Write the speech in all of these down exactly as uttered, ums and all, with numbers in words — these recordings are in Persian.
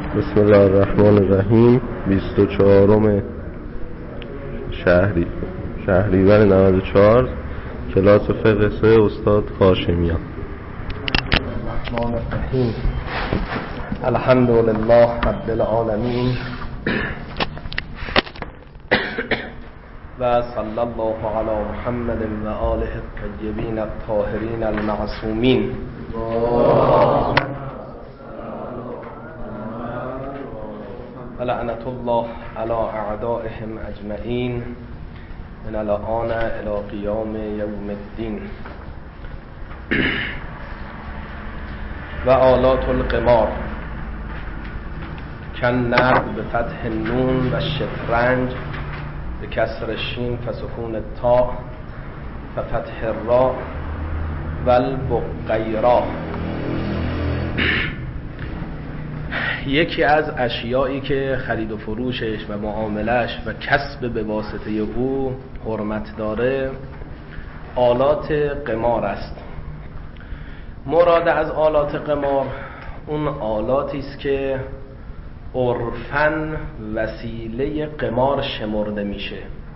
بسم الله الرحمن الرحیم. بیست و چهارم شهری شهریور نود و چهار، کلاس فقه سه استاد هاشمیان. الرحمن الرحیم. الحمد لله رب العالمین و صلی الله علی محمد و آله الطیبین الطاهرین المعصومین. لعنت الله علی اعدائهم اجمعین من الان الی قیام یوم الدین. و آلات القمار کن نرد به فتح نون و شطرنج به کسر شین فسکون تا و فتح را و البقیرا. یکی از اشیایی که خرید و فروشش و معاملش و کسب به واسطه او حرمت داره آلات قمار است. مراد از آلات قمار اون آلاتی است که عرفاً وسیله قمار شمرده میشه.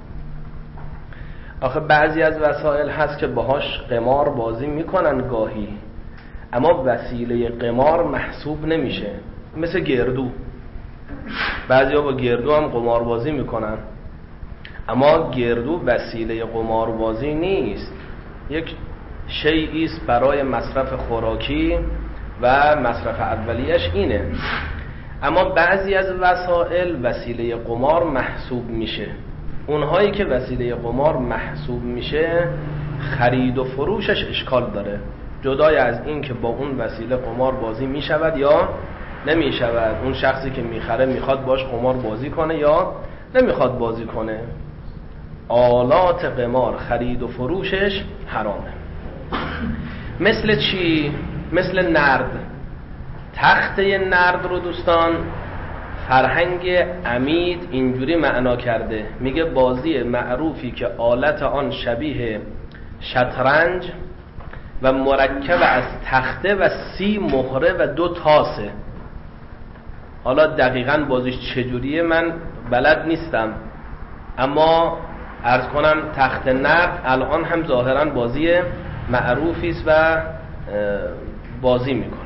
آخه بعضی از وسایل هست که باهاش قمار بازی میکنن گاهی، اما وسیله قمار محسوب نمیشه، مثل گردو. بعضی ها با گردو هم قمار بازی میکنن، اما گردو وسیله قمار بازی نیست، یک شیئی است برای مصرف خوراکی و مصرف اولیش اینه. اما بعضی از وسایل وسیله قمار محسوب میشه. اونهایی که وسیله قمار محسوب میشه خرید و فروشش اشکال داره، جدای از این که با اون وسیله قمار بازی میشود یا نمیشود. اون شخصی که میخره میخواد باش قمار بازی کنه یا نمیخواد بازی کنه. آلات قمار خرید و فروشش حرامه. مثل چی؟ مثل نرد. تخته نرد رو دوستان فرهنگ عمید اینجوری معنا کرده، میگه بازی معروفی که آلت آن شبیه شطرنج و مرکب از تخته و سی مهره و دو تاسه. حالا دقیقاً بازیش چجوریه من بلد نیستم، اما عرض کنم تخت نرد الان هم ظاهراً بازی معروفی است و بازی میکنن.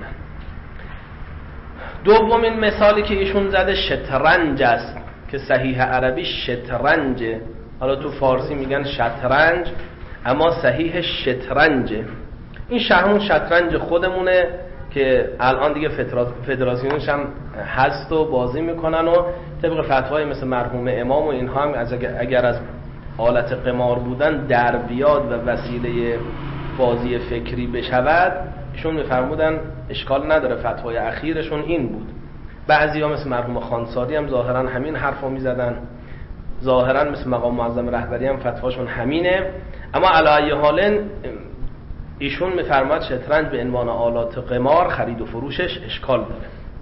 دومین مثالی که ایشون زده شطرنج است که صحیح عربی شطرنجه. حالا تو فارسی میگن شطرنج، اما صحیح شطرنجه. این همون شطرنج خودمونه که الان دیگه فدراسیونش هم هست و بازی میکنن و طبق فتوای مثل مرحوم امام و اینها هم از اگر از حالت قمار بودن در بیاد و وسیله بازی فکری بشود، ایشون میفرمودن اشکال نداره. فتوای اخیرشون این بود. بعضی ها مثل مرحوم خانساری هم ظاهرا همین حرف رو میزدن، ظاهرا مثل مقام معظم رهبری هم فتواشون همینه. اما علی حال ایشون میفرماد شطرنج به عنوان آلات قمار خرید و فروشش اشکال داره.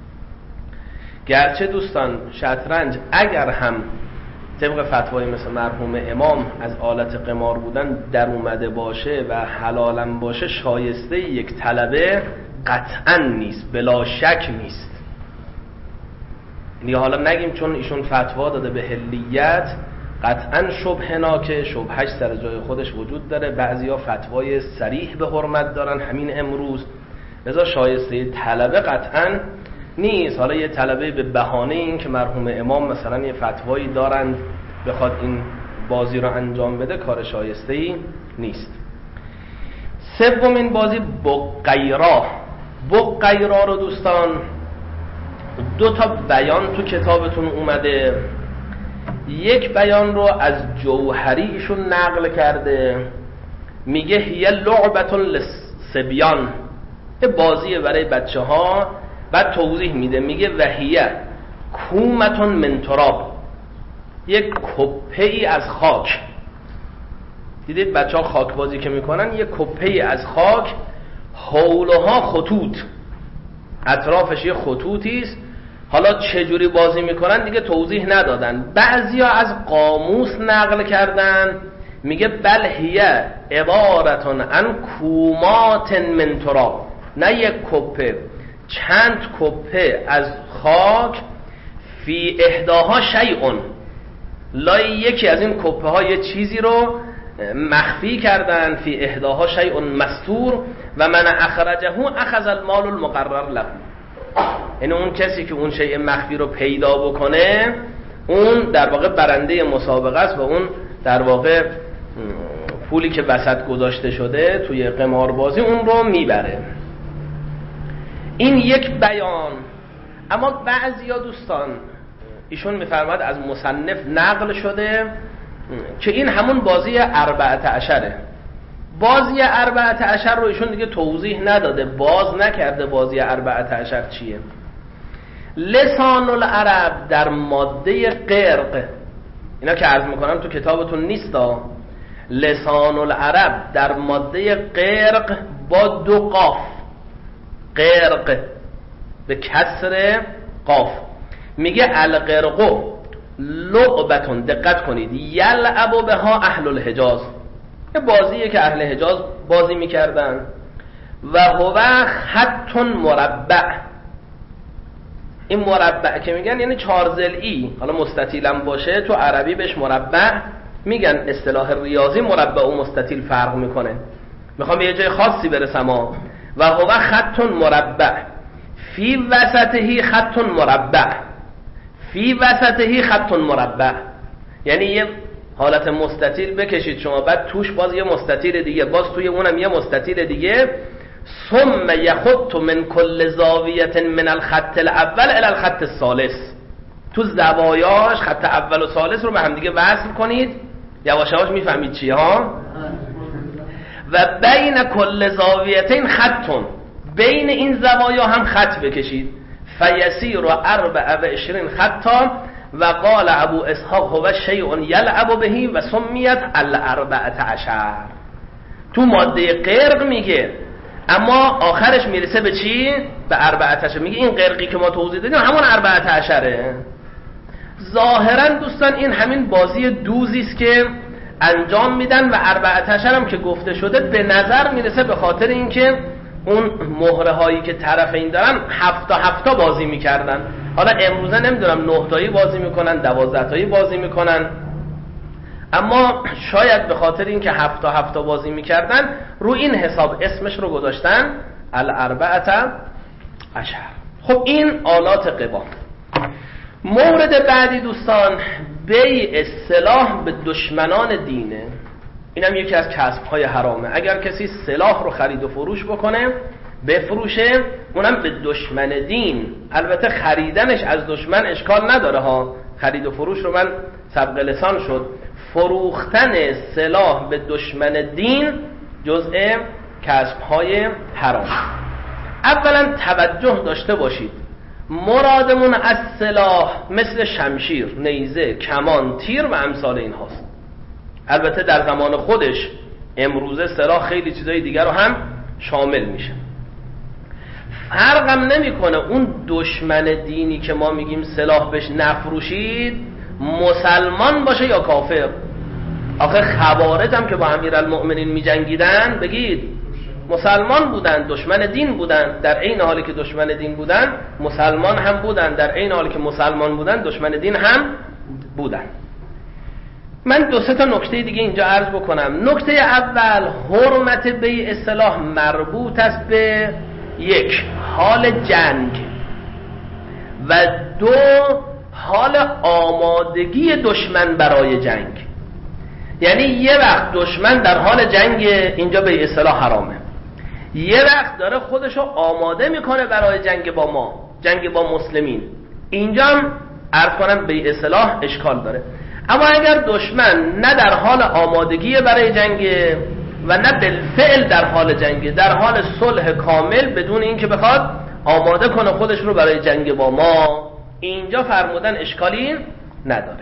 گرچه دوستان شطرنج اگر هم طبق فتوای مثل مرحوم امام از آلت قمار بودن در اومده باشه و حلالم باشه، شایسته یک طلبه قطعا نیست، بلا شک نیست. یعنی حالا نگیم چون ایشون فتوا داده به حلیت قطعا شبهه ناکه، شبهش سر جای خودش وجود داره. بعضیا فتوای صریح به حرمت دارن همین امروز، لذا شایسته طلبه قطعا نیست. حالا یه طلبه به بهانه این که مرحوم امام مثلا یه فتوایی دارند بخواد این بازی رو انجام بده، کار شایسته‌ای نیست. سومین بازی بقیرا. بقیرا رو دوستان دو تا بیان تو کتابتون اومده. یک بیان رو از جوهری ایشون نقل کرده، میگه هی لعبة للصبیان، یه بازیه برای بچه ها. بعد توضیح میده، میگه وهیه کومتون من تراب، یک کپه ای از خاک. دیدید بچه ها خاک بازی که میکنن، یک کپه ای از خاک، حولها خطوط، اطرافش یه خطوطی است. حالا چجوری بازی میکنن دیگه توضیح ندادن. بعضیا از قاموس نقل کردن، میگه بل هیه عبارتون عن کومات من تراب، نه یک کپه، چند کپه از خاک فی احداها شیئون، لای یکی از این کپه ها یه چیزی رو مخفی کردن، فی احداها شیئون مستور و من اخرجه اخذ المال المقرر له. یعنی اون کسی که اون شیء مخفی رو پیدا بکنه اون در واقع برنده مسابقه است و اون در واقع پولی که وسط گذاشته شده توی قماربازی اون رو میبره. این یک بیان. اما بعضیا دوستان ایشون میفرماد از مصنف نقل شده که این همون بازی اربعة عشره. بازی اربعة عشر رو ایشون دیگه توضیح نداده، باز نکرده بازی اربعة عشر چیه. لسان العرب در ماده قرق، اینا که عرض میکنم تو کتابتون نیستا، لسان العرب در ماده قرق با دو قاف، قرق به کسر قاف، میگه القرقو لعبتون، دقت کنید، یلعب بها اهل الحجاز، یه بازیه که اهل حجاز بازی میکردن. و هو خط مربع، این مربع که میگن یعنی چهار ضلعی، حالا مستطیلم باشه تو عربی بهش مربع میگن. اصطلاح ریاضی مربع و مستطیل فرق میکنه. میخوام یه جای خاصی برسم ها. و هو خط مربع فی وسطه خط مربع، فی وسطه خط مربع، یعنی یه حالت مستطیل بکشید شما، بعد توش باز یه مستطیل دیگه، باز توی اونم یه مستطیل دیگه. ثم یخط من کل زاویه من الخط الاول الى الخط الثالث، تو زوایاش خط اول و ثالث رو به هم دیگه وصل کنید. یواش یواش میفهمید چیه ها. و بین کل زاویتین خطون، بین این زوایا هم خط بکشید. فیسیر و اربع و عشرین خطا. و قال ابو اسحاق هو شیء یلعب بهی و سمیت الاربعة عشر. تو ماده قرق میگه، اما آخرش میرسه به چی؟ به اربعة عشر. میگه این قرقی که ما توضیح دادیم همون اربعة عشره. ظاهرا دوستان این همین بازی دوزی است که انجام میدن و اربعة عشر هم که گفته شده به نظر میرسه به خاطر اینکه اون مهره هایی که طرفین دارن هفتا هفتا بازی میکردن. حالا امروزه نمیدونم نه تایی بازی میکنن، دوازده تایی بازی میکنن، اما شاید به خاطر اینکه هفتا هفتا بازی میکردن رو این حساب اسمش رو گذاشتن الاربعة عشر. خب این آلات قبا. مورد بعدی دوستان بیع سلاح به دشمنان دینه. اینم یکی از کسب‌های حرامه. اگر کسی سلاح رو خرید و فروش بکنه، بفروشه، اونم به دشمن دین، البته خریدنش از دشمن اشکال نداره ها، خرید و فروش رو من سبق لسان شد، فروختن سلاح به دشمن دین جزء کسب‌های حرام. اولا توجه داشته باشید، مرادمون از سلاح مثل شمشیر، نیزه، کمان، تیر و امثال این هاست. البته در زمان خودش امروزه سلاح خیلی چیزای دیگر رو هم شامل میشه. فرقم نمیکنه اون دشمن دینی که ما میگیم سلاح بهش نفروشید مسلمان باشه یا کافر. آخه خوارج هم که با امیرالمؤمنین میجنگیدن بگید مسلمان بودن، دشمن دین بودن، در عین حالی که دشمن دین بودن مسلمان هم بودن، در عین حالی که مسلمان بودن دشمن دین هم بودن. من دو سه تا نکته دیگه اینجا عرض بکنم. نکته اول، حرمت بیع سلاح مربوط است به یک، حال جنگ و دو، حال آمادگی دشمن برای جنگ. یعنی یه وقت دشمن در حال جنگ، اینجا بیع سلاح حرامه. یه وقت داره خودشو آماده میکنه برای جنگ با ما، جنگ با مسلمین، اینجا هم عرض کنم بیع سلاح اشکال داره. اما اگر دشمن نه در حال آمادگی برای جنگ و نه بالفعل در حال جنگ، در حال صلح کامل بدون اینکه بخواد آماده کنه خودش رو برای جنگ با ما، اینجا فرمودن اشکالی نداره.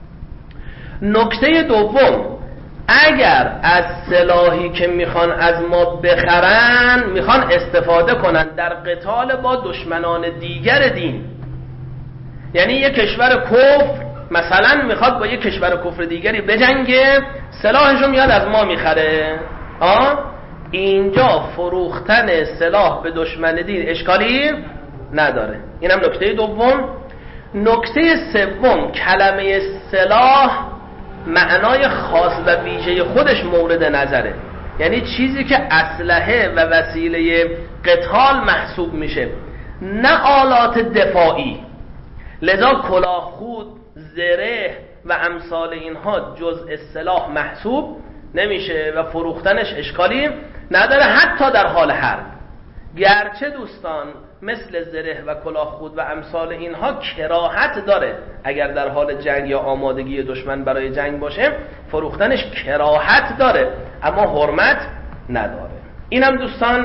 نکته دوم، اگر از سلاحی که میخوان از ما بخرن میخوان استفاده کنن در قتال با دشمنان دیگر دین، یعنی یک کشور کفر مثلا میخواد با یک کشور کفر دیگری بجنگه، سلاحشو میاد از ما میخره، آه؟ اینجا فروختن سلاح به دشمن دین اشکالی نداره. اینم نکته دوم. نکته سوم، کلمه سلاح معنای خاص و ویژه خودش مورد نظره، یعنی چیزی که اسلحه و وسیله قتال محسوب میشه، نه آلات دفاعی. لذا کلاه خود، زره و امثال اینها جزء سلاح محسوب نمیشه و فروختنش اشکالی نداره حتی در حال حرب. گرچه دوستان مثل زره و کلاه خود و امثال اینها کراهت داره، اگر در حال جنگ یا آمادگی دشمن برای جنگ باشه فروختنش کراهت داره اما حرمت نداره. اینم دوستان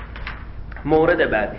مورد بعدی.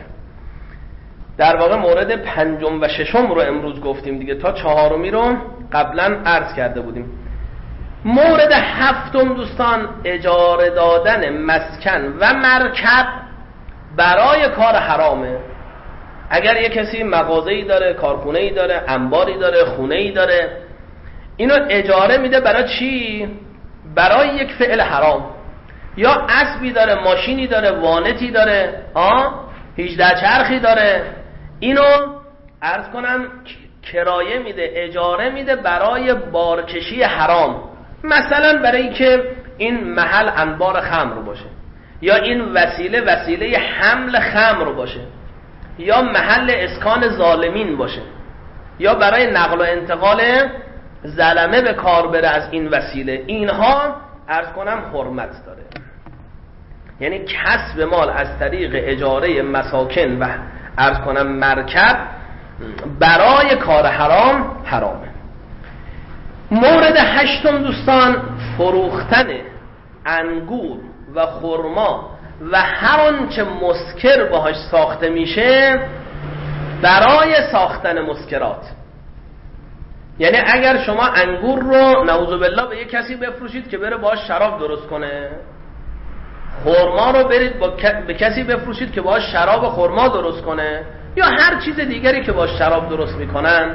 در واقع مورد پنجم و ششم رو امروز گفتیم دیگه، تا چهارمی رو قبلا عرض کرده بودیم. مورد هفتم دوستان، اجاره دادن مسکن و مرکب برای کار حرامه. اگر یک کسی مغازه‌ای داره، کارخونه‌ای داره، انباری داره، خونه‌ای داره، اینو اجاره میده برای چی؟ برای یک فعل حرام. یا اسبی داره، ماشینی داره، وانتی داره، آه هجده چرخی داره، اینو عرض کنم کرایه میده، اجاره میده برای بارکشی حرام. مثلا برای که این محل انبار خمر باشه، یا این وسیله وسیله حمل خمر باشه، یا محل اسکان ظالمین باشه، یا برای نقل و انتقال ظلمه به کار بره از این وسیله، اینها عرض کنم حرمت داره. یعنی کسب مال از طریق اجاره مساکن و عرض کنم مرکب برای کار حرام حرامه. مورد هشتم دوستان، فروختن انگور و خرما و هر آنچه مسکر باهاش ساخته میشه برای ساختن مسکرات. یعنی اگر شما انگور رو نعوذ بالله به یک کسی بفروشید که بره باهاش شراب درست کنه، خرما رو برید با به کسی بفروشید که باهاش شراب خرما درست کنه، یا هر چیز دیگری که باهاش شراب درست میکنن،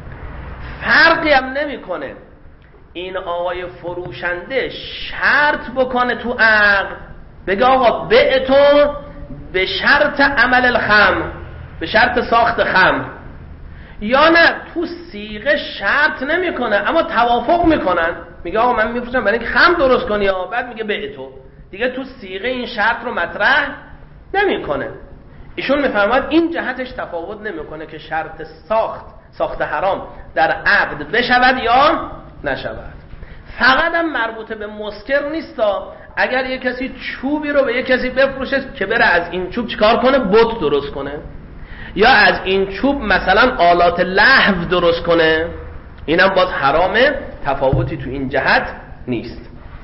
فرقی هم نمیکنه. این آقای فروشنده شرط بکنه تو عقد، بگه آقا بیع تو به شرط عمل الخمر، به شرط ساخت خمر، یا نه تو صیغه شرط نمیکنه اما توافق میکنن، میگه آقا من میفروشم برای اینکه خمر درست کنی، یا بعد میگه بیع تو، دیگه تو صیغه این شرط رو مطرح نمیکنه. ایشون میفرماید این جهتش تفاوت نمیکنه که شرط ساخت ساخت حرام در عقد بشود یا نشود. فقط هم مربوط به مسکر نیستا. اگر یک کسی چوبی رو به یک کسی بفروشه که بره از این چوب چیکار کنه؟ بت درست کنه، یا از این چوب مثلا آلات لهو درست کنه، اینم باز حرامه، تفاوتی تو این جهت نیست.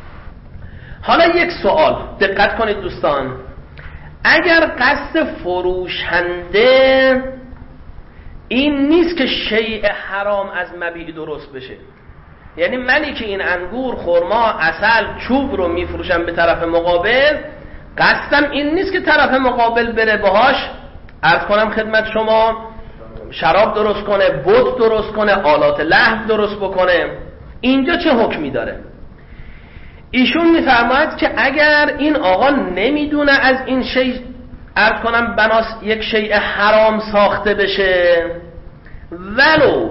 حالا یک سوال دقت کنید دوستان، اگر قصد فروشنده این نیست که شیء حرام از مبیع درست بشه، یعنی منی که این انگور، خرما، عسل، چوب رو میفروشم به طرف مقابل، قصدم این نیست که طرف مقابل بره باهاش عرض کنم خدمت شما شراب درست کنه، بت درست کنه، آلات لهو درست بکنه. اینجا چه حکمی داره؟ ایشون میفرماید که اگر این آقا نمیدونه از این شیء عرض کنم بناس یک شیء حرام ساخته بشه، ولو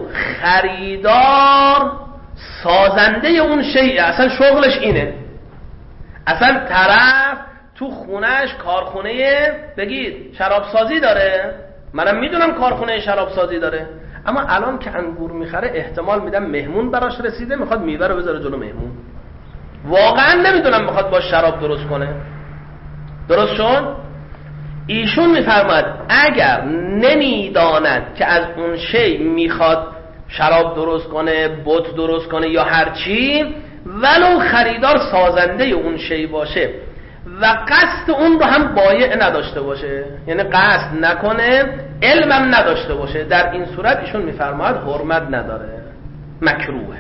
خریدار سازنده اون شیء، اصلا شغلش اینه، اصلا طرف تو خونهش کارخونه بگید شرابسازی داره، منم میدونم کارخونه شرابسازی داره، اما الان که انگور میخره احتمال میدم مهمون براش رسیده، میخواد میوه رو بذاره جلو مهمون، واقعا نمیدونم میخواد با شراب درست کنه. درست شد؟ ایشون میفرماید اگر نمیداند که از اون شی میخواد شراب درست کنه، بت درست کنه یا هر چی، ولو خریدار سازنده اون شی باشه و قصد اون رو هم بایع نداشته باشه، یعنی قصد نکنه، علمم نداشته باشه، در این صورت ایشون میفرماید حرمت نداره، مکروهه.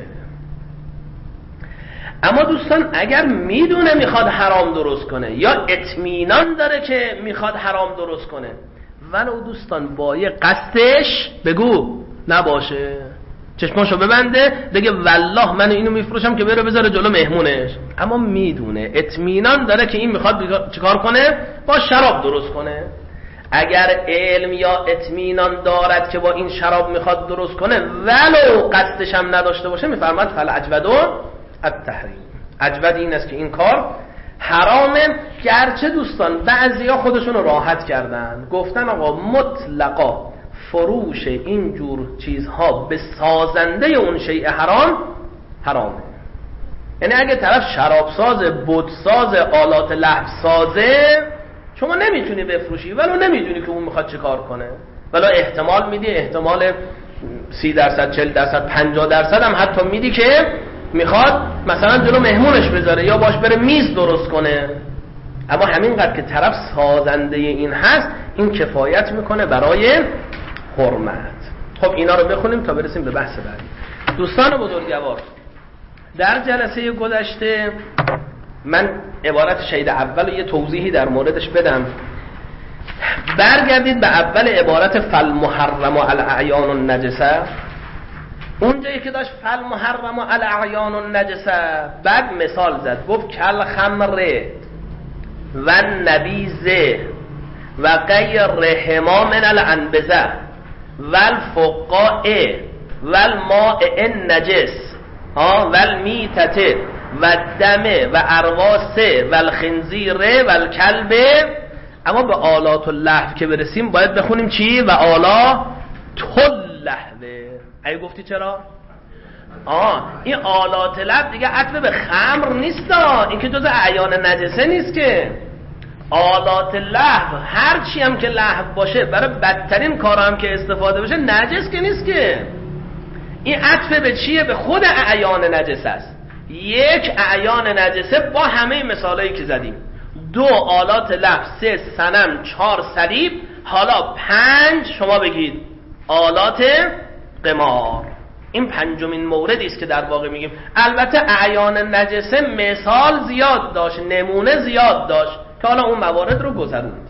اما دوستان اگر میدونه میخواد حرام درست کنه یا اطمینان داره که میخواد حرام درست کنه، ولو دوستان بایع قصدش بگو نباشه، چشماشو ببنده بگه والله من اینو میفروشم که بره بذاره جلو مهمونش، اما میدونه اطمینان داره که این میخواد چیکار کنه؟ با شراب درست کنه. اگر علم یا اطمینان دارد که با این شراب میخواد درست کنه ولو قصدش هم نداشته باشه، میفرماد فل اجود التحریم. اجود این است که این کار حرامه. گرچه دوستان بعضیا خودشون راحت کردن، گفتن آقا مطلقا فروش این جور چیزها به سازنده اون شیء حرام حرامه. یعنی اگه طرف شرابساز، بتساز، آلات لهو سازه، شما نمیتونی بفروشی ولو نمیدونی که اون میخواد چه کار کنه، ولو احتمال میدی، احتمال سی درصد، چل درصد، پنجاه درصد هم حتی میدی که میخواد مثلا جلو مهمونش بذاره یا باش بره میز درست کنه، اما همینقدر که طرف سازنده این هست این کفایت میکنه برای حرمت. خب اینا رو بخونیم تا برسیم به بحث بعدی. دوستان بزرگوار، در جلسه گذشته من عبارت شهید اول و یه توضیحی در موردش بدم. برگردید به اول عبارت فالمحرم الاعیان النجسه. اونجایی که داشت فالمحرم الاعیان النجسه، بعد مثال زد، گفت کل خمر و نبیذ و غیرهما من الانبزه و الفقاء و الماء النجس و المیتة و الدم و ارواس و الخنزیر و الکلب. اما به آلات اللهو که برسیم باید بخونیم چی؟ و آلات اللهو. ای گفتی چرا؟ آه این آلات لهو دیگه عطف به خمر نیست، این که جز اعیان نجسه نیست که. آلات لهو هر چی هم که لهو باشه برای بدترین کارا هم که استفاده بشه نجس که نیست که. این عطف به چیه؟ به خود اعیان نجسه است. یک اعیان نجسه با همه مثالایی که زدیم، دو آلات لهو، سه صنم، چهار صلیب، حالا پنج شما بگید آلات قمار. این پنجمین موردی است که در واقع میگیم. البته اعیان نجسه مثال زیاد داشت، نمونه زیاد داشت که حالا اون موارد رو گذروندیم.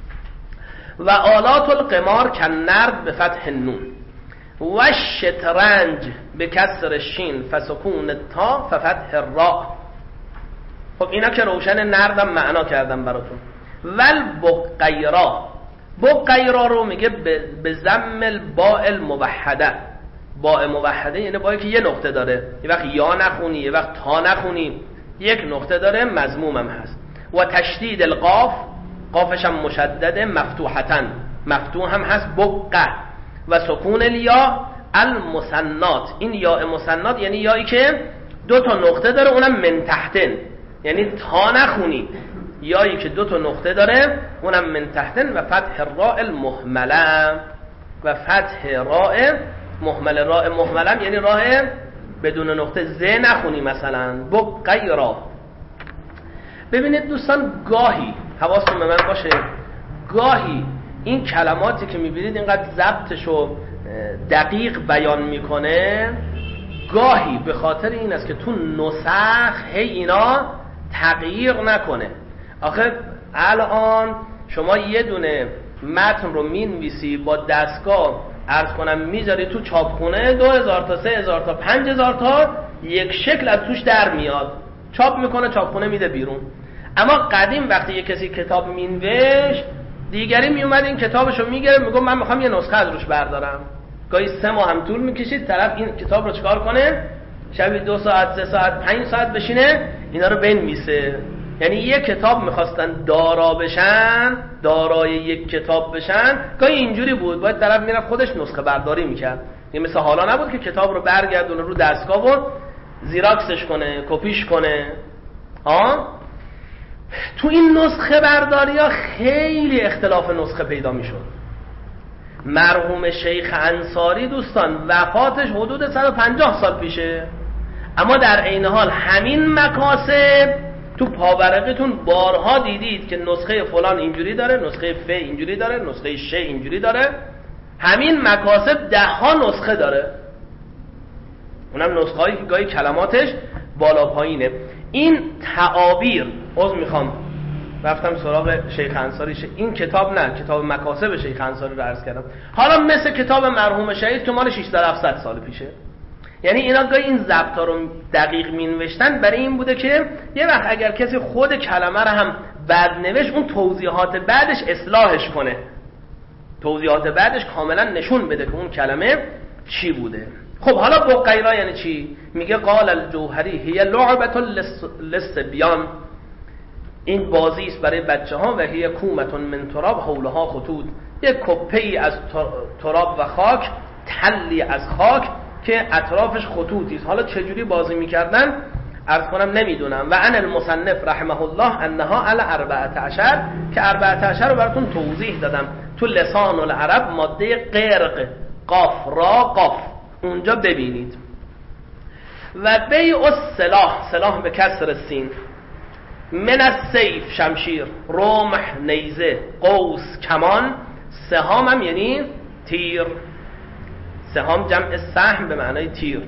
و آلات القمار کنرد به فتح النون و شطرنج به کسر الشین فسکون تا ففتح الراء. خب اینا که روشن نردم معنا کردم براتون. ول بقیرا، بقیرا رو میگه به ضم الباء الموحده. باء موحده یعنی بائی که یه نقطه داره، یه وقت یا نخونی یه وقت تا نخونی، یک نقطه داره، مضموم هم هست. و تشدید القاف، قافش هم مشدده، مفتوحتن، مفتوح هم هست، بقه. و سکون الیا المثنات، این یا مثنات یعنی یایی که دو تا نقطه داره، اونم من تحتن، یعنی تا نخونی، یایی که دو تا نقطه داره اونم من تحتن. و فتح الراء المهمله، و فتح راء مهمله. راء مهمله یعنی راه بدون نقطه، ز نخونی مثلا بقیرا. ببینید دوستان، گاهی حواستون به من باشه، گاهی این کلماتی که میبینید اینقدر ضبطشو دقیق بیان میکنه، گاهی به خاطر این است که تو نسخ هی اینا تغییر نکنه. آخه الان شما یه دونه متن رو مینویسی با دستگاه، عرض کنم میذاری تو چاپخونه، دو هزار تا، سه هزار تا، پنج هزار تا یک شکل از توش در میاد، چاپ میکنه، چاپخونه میده بیرون. اما قدیم وقتی یه کسی کتاب مینوشت، دیگری میومد این کتابشو میگرفت میگم من میخوام یه نسخه از روش بردارم، گاهی سه ماه هم طول میکشید طرف این کتاب رو چکار کنه، شبی دو ساعت، سه ساعت، پنج ساعت بشینه اینا رو بنویسه. یعنی یک کتاب میخواستن دارا بشن، دارای یک کتاب بشن، گاهی اینجوری بود، باید طرف میرفت خودش نسخه برداری میکرد. یعنی مثل حالا نبود که کتاب رو برگردونه رو دستگاه و زیراکسش کنه، کپیش کنه. ها تو این نسخه برداری ها خیلی اختلاف نسخه پیدا میشد. مرحوم شیخ انصاری دوستان وفاتش حدود صد و پنجاه سال پیشه، اما در عین حال همین مکاسب تو پاورقتون بارها دیدید که نسخه فلان اینجوری داره، نسخه ف اینجوری داره، نسخه ش اینجوری داره. همین مکاسب ده ها نسخه داره، اونم نسخه هایی که گاهی کلماتش بالا پایینه. این تعابیر، عذر میخوام رفتم سراغ شیخ انصاری، این کتاب نه، کتاب مکاسب شیخ انصاری رو عرض کردم. حالا مثل کتاب مرحوم شهید که مال ششصد هفتصد سال پیشه، یعنی اینا گاهی این ضبطا رو دقیق مینوشتن برای این بوده که یه وقت اگر کسی خود کلمه رو هم بد نوشت اون توضیحات بعدش اصلاحش کنه، توضیحات بعدش کاملا نشون بده که اون کلمه چی بوده. خب حالا بقیرا یعنی چی؟ میگه قال الجوهری هی لعبة للصبیان، این بازی است برای بچه ها، و هی کومة من تراب حولها خطوط، یک کپه ای از تراب و خاک، تلی از خاک که اطرافش خطوطی است. حالا چجوری بازی میکردن عرض کنم نمیدونم. و ان المصنف رحمه الله انها علی اربعة عشر، که اربعة عشر رو براتون توضیح دادم تو لسان العرب، ماده قرق قاف را قاف اونجا ببینید. و بیع السلاح، سلاح به کسر سین، من السیف شمشیر، رمح نیزه، قوس کمان، سهام هم یعنی تیر، سهام جمع سهم به معنای تیر،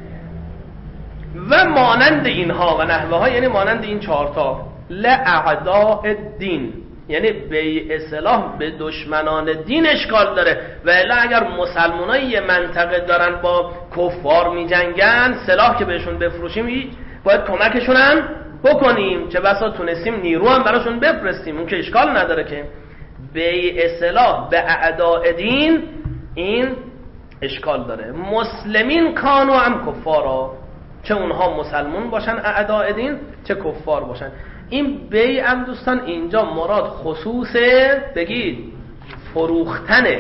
و مانند اینها و نحوه ها یعنی مانند این چهارتا، لاعداء الدین، یعنی بیع سلاح به دشمنان دین اشکال داره. و الا اگر مسلمانای یه منطقه دارن با کفار می جنگن، سلاح که بهشون بفروشیم باید کمکشون هم بکنیم، چه بسا تونستیم نیرو هم براشون بفرستیم، اون که اشکال نداره. که بیع سلاح به اعداء دین این اشکال داره. مسلمین کانو هم کفارا، چه اونها مسلمون باشن اعداء دین چه کفار باشن. این بیع هم دوستان اینجا مراد خصوص بگید فروختنه،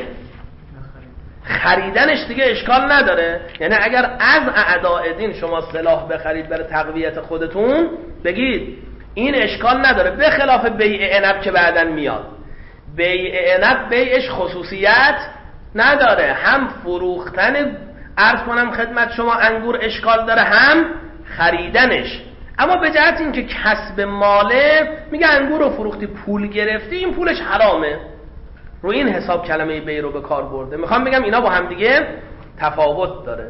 خریدنش دیگه اشکال نداره. یعنی اگر از اعداء دین شما سلاح بخرید برای تقویت خودتون بگید این اشکال نداره، به خلاف بیع عنب که بعداً میاد. بیع عنب بیعش خصوصیت نداره، هم فروختن عرض کنم خدمت شما انگور اشکال داره، هم خریدنش. اما به جهت این که کسب ماله، میگه انگور رو فروختی پول گرفتی، این پولش حرامه، رو این حساب کلمه بیع رو به کار برده. میخوام بگم اینا با هم دیگه تفاوت داره.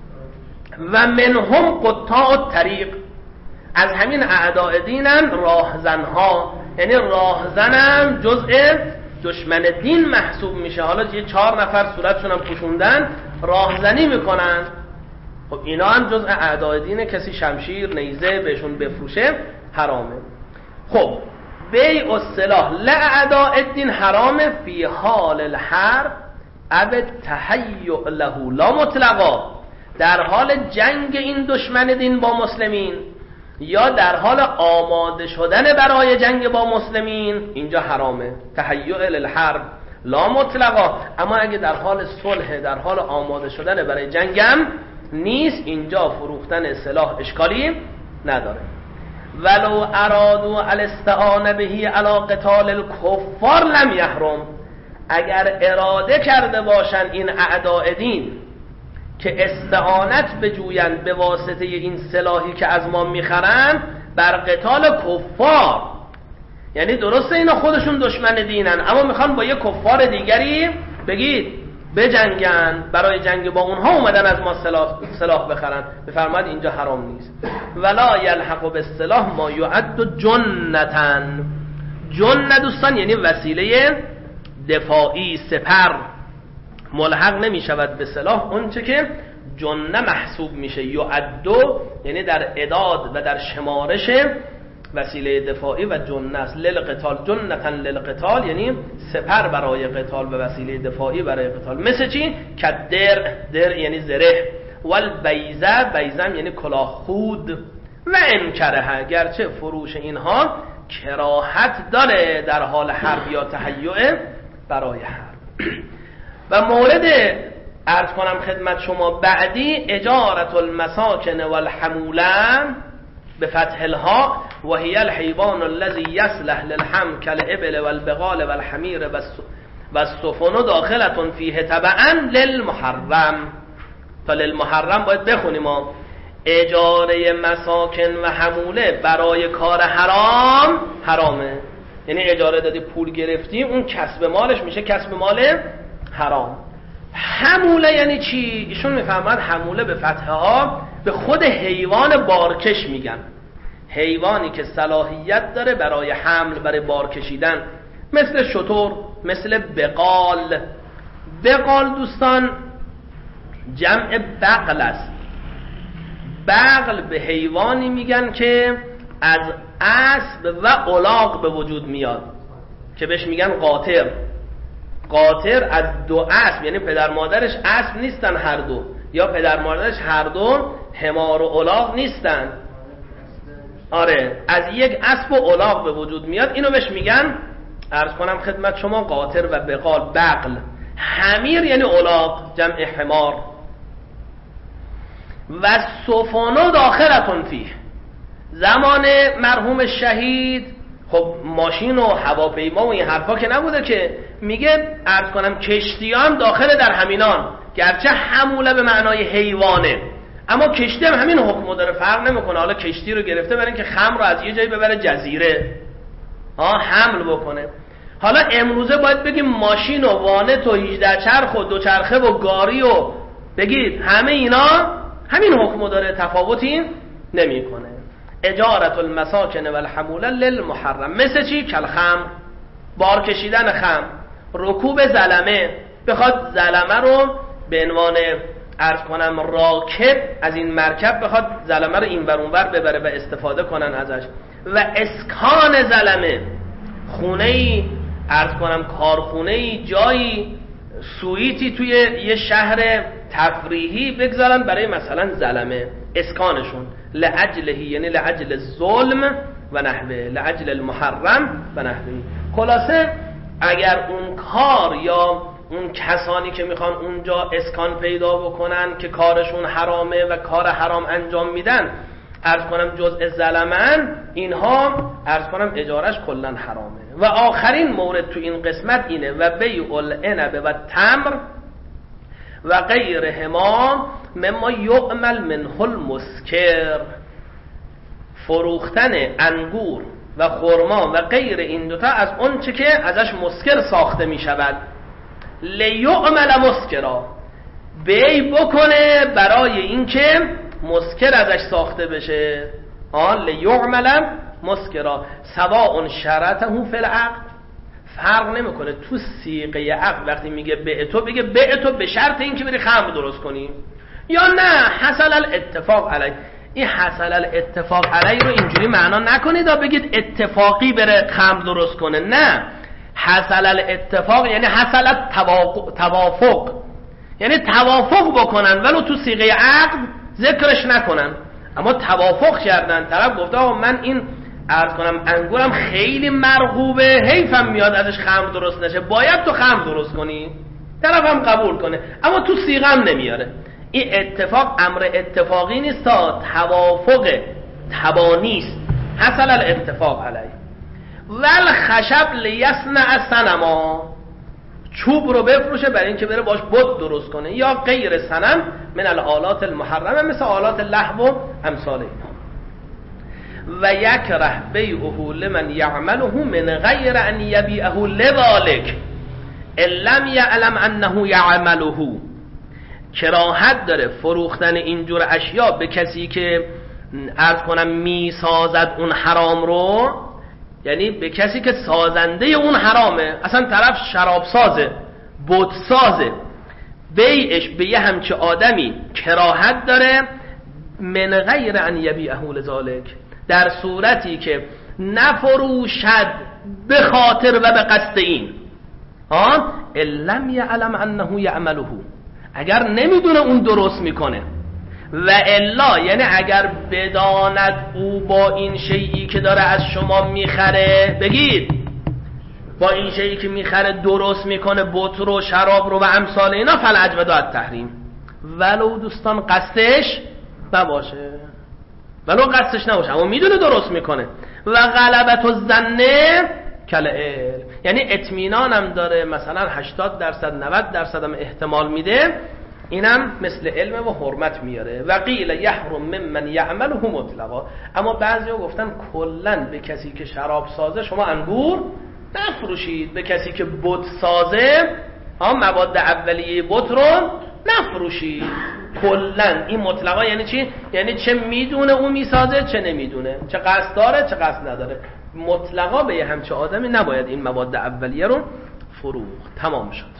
و منهم قطاع الطریق، از همین اعداء دینن راهزنها، یعنی راهزنم جزء دشمن دین محسوب میشه. حالا یه چهار نفر صورتشون هم پوشوندن راهزنی میکنن، خب اینا هم جزء اعداء دینه، کسی شمشیر نیزه بهشون بفروشه حرامه. خب بیع السلاح لاعداء الدین حرامه فی حال الحرب اب تهیؤ له لا مطلقا، در حال جنگ این دشمن دین با مسلمین یا در حال آماده شدن برای جنگ با مسلمین، اینجا حرامه. تهیؤ للحرب لا مطلقا، اما اگه در حال صلح، در حال آماده شدن برای جنگم نیست، اینجا فروختن سلاح اشکالی نداره. ولو ارادوا الاستعانه به علی قتال الکفار لم یحرم، اگر اراده کرده باشن این اعداء دین که استعانت بجویند به واسطه این سلاحی که از ما میخرن بر قتال کفار، یعنی درسته اینا خودشون دشمن دینن اما میخوان با یه کفار دیگری بگید بجنگن، برای جنگ با اونها اومدن از ما سلاح, سلاح بخرن، بفرماد اینجا حرام نیست. ولا یلحق بالسلاح ما یعد جنتن، جنه دوستان یعنی وسیله دفاعی، سپر، ملحق نمی شود به سلاح اون چه که جنه محسوب میشه. یعدو یعنی در اعداد و در شمارش وسیله دفاعی و جنه است. للقتال جنتن للقتال یعنی سپر برای قتال و وسیله دفاعی برای قتال. مثل چی؟ که در در یعنی زره، والبیزه بیزم یعنی کلاه خود. و انکره، گرچه فروش اینها کراهت داره در حال حرب یا تهیؤ برای حرب. و مورد عرض کنم خدمت شما بعدی اجارت المساکن والحموله به فتح الها و هی الحیوان الذی یصلح للحم کالابل والبغال والحمیر والسفن داخلة فیه تبعا للمحرم. تا للمحرم باید بخونیم ما اجاره مساکن و حموله برای کار حرام حرامه، یعنی اجاره دادی پول گرفتی اون کسب مالش میشه کسب مال حرام. حموله یعنی چی؟ ایشون میفهمند حموله به فتحه ها به خود حیوان بارکش میگن، حیوانی که صلاحیت داره برای حمل، برای بار کشیدن، مثل شتر، مثل بقال. بقال دوستان جمع بقل است، بغل به حیوانی میگن که از اسب و الاغ به وجود میاد که بهش میگن قاطر. قاطر از دو اسب، یعنی پدر مادرش اسب نیستن هر دو، یا پدر مادرش هر دو حمار و الاغ نیستن. آره، از یک اسب و الاغ به وجود میاد. اینو بهش میگن، عرض کنم خدمت شما، قاطر و بقال بغل. حمیر یعنی الاغ، جمع حمار. و سفن داخلتون فیه، زمان مرحوم شهید خب ماشین و هواپیما و این حرفا که نبوده که، میگه عرض کنم کشتی هم داخل در همینان، گرچه حموله به معنای حیوانه اما کشتی هم همین حکم داره، فرق نمیکنه. حالا کشتی رو گرفته برای اینکه خمر رو از یه جایی ببره جزیره، ها حمل بکنه. حالا امروزه باید بگیم ماشین و وانت و هجده چرخ و دوچرخه و گاری و بگید همه اینا همین حکم داره، تفاوتی نمیکنه. اجارت المساکن و الحموله للمحرم، مثل چی؟ کل خمر، بار کشیدن خمر. رکوب زلمه، بخواد زلمه رو به عنوان عرض کنم راکب از این مرکب بخواد زلمه رو این ور اون ور ببره و استفاده کنن ازش. و اسکان زلمه، خونه‌ای عرض کنم کارخونه‌ای، جایی سویتی توی یه شهر تفریحی بگذارن برای مثلا زلمه، اسکانشون لعجلهی یعنی لعجل ظلم و نحوه، لعجل المحرم و نحوه. خلاصه اگر اون کار یا اون کسانی که میخوان اونجا اسکان پیدا بکنن که کارشون حرامه و کار حرام انجام میدن، عرض کنم جزء زلمن، اینها عرض کنم اجارش کلن حرامه. و آخرین مورد تو این قسمت اینه و بیع العنب و تمر و غیرهما مما یعمل منه المسکر، فروختن انگور و خرما و غیر این دوتا از اون چه که ازش مسکر ساخته می شود. لیعمل مسکرا، بیع بکنه برای اینکه مسکر ازش ساخته بشه. آن لیعمل مسکرا سواء شرطه فی العقد، فرق نمیکنه تو صیغه عقد وقتی میگه بیع تو، بگه بیع تو به شرط اینکه بری خمر درست کنی، یا نه حصل الاتفاق علی. این حصل الاتفاق علی رو اینجوری معنا نکنید و بگید اتفاقی بره خمر درست کنه، نه. حصل الاتفاق یعنی حصل توافق، یعنی توافق بکنن ولو تو صیغه عقد ذکرش نکنن، اما توافق کردن. طرف گفته آقا من این عرض کنم انگورم خیلی مرغوبه، حیفم میاد ازش خمر درست نشه، باید تو خمر درست کنی، طرف هم قبول کنه اما تو صیغه هم نمیاره. این اتفاق امر اتفاقی نیست، تا توافق تبانیست. حصل الاتفاق علیه. ول خشب لیصنع صنما، چوب رو بفروشه برای اینکه بره باش بت درست کنه، یا غیر صنم من الآلات المحرمه، مثل آلات لهو و امثال اینا. و یکره بیعه لمن یعمله من غیر ان یبیعه لذالک ان لم یعلم انه یعمله، کراهت داره فروختن اینجور اشیا به کسی که عرض کنم میسازد اون حرام رو، یعنی به کسی که سازنده اون حرامه، اصلا طرف شراب سازه، بت سازه، بیعش به یه همچه آدمی کراهت داره من غیر ان یبیعه لذالک، در صورتی که نفروشد به خاطر و به قصد این، ها ان لم یعلم انه یعمله، اگر نمیدونه اون درست میکنه، و الا یعنی اگر بداند او با این شیئی که داره از شما میخره، بگید با این شیئی که میخره درست میکنه بت رو، شراب رو و امثال اینا، فالعجب داد تحریم، ولو دوستان قصدش نباشه، ولو قصدش نباشه اما میدونه درست میکنه. و غلبت الظن کالعلم، یعنی اطمینانم داره، مثلا هشتاد درصد نود درصد هم احتمال میده، اینم مثل علم و حرمت میاره. و قیل یحرم ممن یعمله مطلقا، اما بعضیا گفتن کلا به کسی که شراب سازه شما انگور نفروشید، به کسی که بت سازه ها مواد اولیه بت رو نفروشید کلا. این مطلقا یعنی چی؟ یعنی چه میدونه اون میسازه چه نمیدونه، چه قصد داره چه قصد نداره، مطلقا به یه همچه آدمی نباید این مواد اولیه رو فروخت. تمام شد.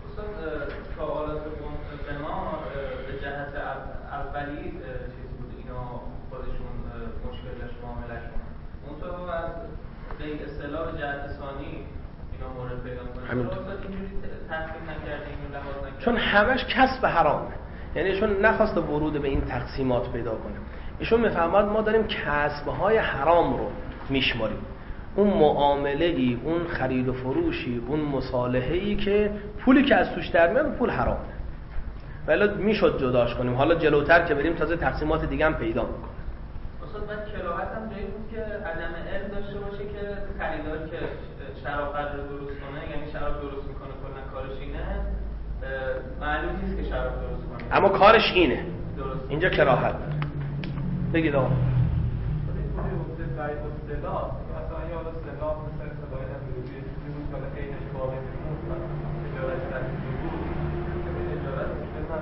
به جهت اولی چیز بود، اینا خودشون مشکل داشت معاملهشون اونطور از به اصطلاح جهت ثانی اینا مورد پیدا کنه درست اینجوری تقسیم نکردیم لحاظ نکردیم چون همش کسب حرامه، یعنی ایشون نخواست ورود به این تقسیمات پیدا کنه. ایشون میفهمد ما داریم کسب‌های حرام رو میشماریم، اون معامله ای، اون خرید و فروشی، اون مصالحه ای که پولی که از توش در میاد پول حرامه، ولی میشد جداش کنیم. حالا جلوتر که بریم تازه تقسیمات دیگه هم پیدا میکنه. اصلا من کراهت هم جایی بود که عدم علم داشته باشه که خریدار که شراب قدر درست کنه، یعنی شراب درست میکنه کلا کارش اینه، معلوم نیست که شراب درست کنه اما کارش اینه. درست. اینجا کراهت داره. بگید آقا مثلا یا حالا سلاح مثل سلاح امروزی چیزی بود که خیلیش باقی میمون و اجارت تحصیل بود اجارت مشکل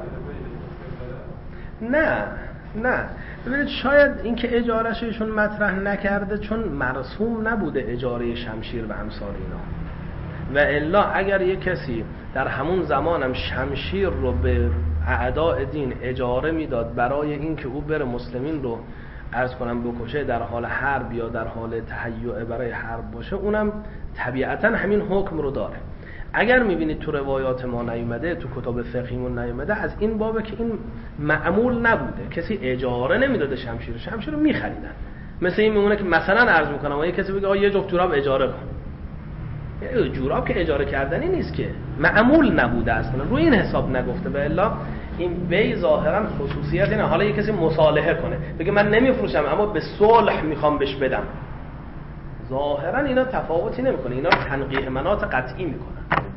نداره نه نه ببینید شاید اینکه اجارهش ایشون مطرح نکرده چون مرسوم نبوده اجاره شمشیر و امثال اینا، و الا اگر یک کسی در همون زمانم شمشیر رو به اعداء دین اجاره میداد برای اینکه او بره مسلمین رو عرض کنم بکشه در حال حرب یا در حال تهیع برای حرب باشه، اونم طبیعتا همین حکم رو داره. اگر میبینید تو روایات ما نیومده، تو کتاب فقهیمون نیومده، از این بابه که این معمول نبوده، کسی اجاره نمیداده شمشیر، شمشیر رو میخریدن. مثل این میمونه که مثلا عرض میکنم و یه کسی بگه آقا یه جفت جوراب اجاره کن، یه جوراب که اجاره کردنی نیست که، معمول نبوده اصلا، روی این حساب نگفته. به الا این بی ظاهرا خصوصیت اینه. حالا یه کسی مصالحه کنه بگه من نمیفروشم اما به صلح میخوام بهش بدم، ظاهرا اینا تفاوتی نمیکنه، اینا تنقیح مناط قطعی میکنن.